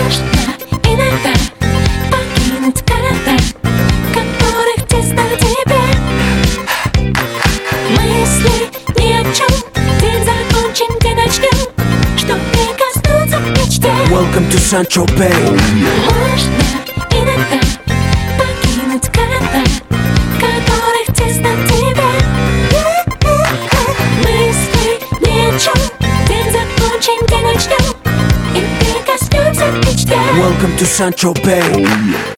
Можно иногда покинуть города, которых тесно тебе. Мысли ни о чем, день закончим, день начнем, чтоб прикоснуться к мечте. Welcome to Saint-Tropez. Можно иногда покинуть города, которых тесно тебе. Мысли ни о чем, день закончим, день начнем, и прикоснемся к мечте. Welcome to Saint-Tropez.